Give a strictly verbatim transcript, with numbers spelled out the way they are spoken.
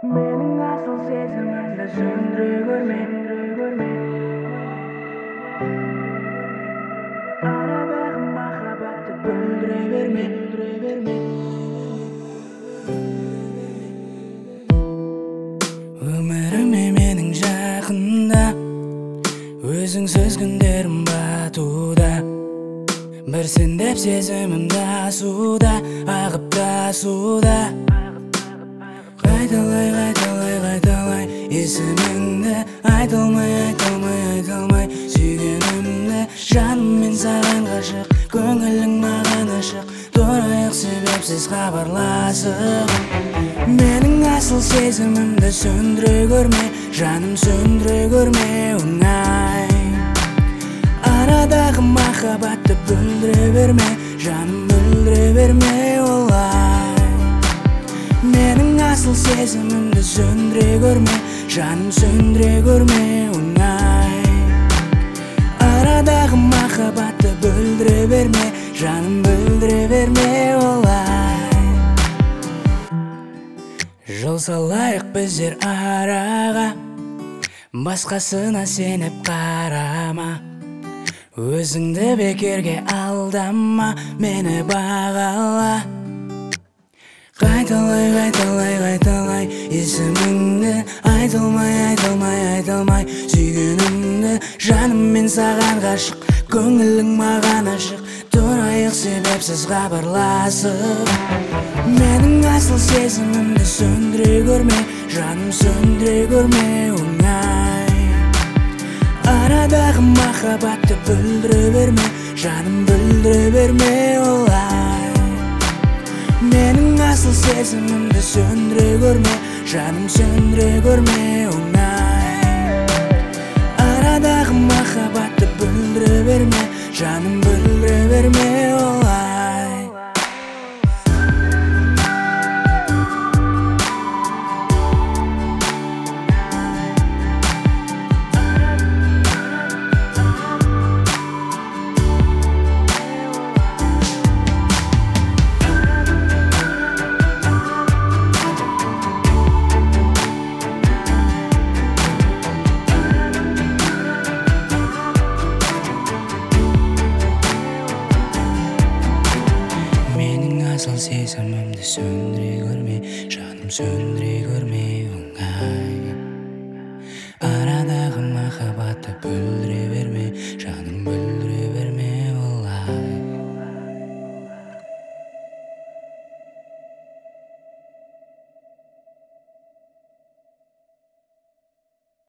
Mening asıl sezimimde söndüre görme. Araдағы махаббатты бүлдіре берме, бүлдіре берме. Өміріме менің жақында өзіңсіз күндерім батуда. Бір сен деп сезімімді асуда, ағып тасуда. Қайталай, қайталай, қайталай есіміңді айталмай, айталмай, айталмай сүйгенімді. Жаныммен саған ғашық, көңілің маған ашық, тұрайық себепсіз хабарласып. Менің асыл сезімімді сөндіре көрме, жаным сөндіре көрме оңай. Арадағы махаббатты бүлдіре берме, жаным бүлдіре берме олай. Менің асыл сезімімді сөндіре көрме, жаным сөндіре көрме оңай. Арадағы махаббатты бүлдіре берме, жаным бүлдіре берме олай. Жол салайық біздер араға, басқасына сеніп қарама. Өзіңді бекерге алдама, мені бағала. Қайталай, қайталай, қайталай есіміңді айталмай, айталмай, айталмай сүйгенімді. Жаныммен саған ғашық, көңілің маған ашық, тұрайық себепсіз хабарласып. Менің асыл сезімімді сөндіре көрме, жаным сөндіре көрме оңай. Арадағы махаббатты бүлдіре берме, жаным бүлдіре берме олай. Менің асыл сезімімді сөндіре көрме, жаным сөндіре көрме оңай. Арадағы махаббатты бүлдіре берме, жаным бүлдіре берме олай. Asıl сезімімді сөндіре көрме, жаным сөндіре көрме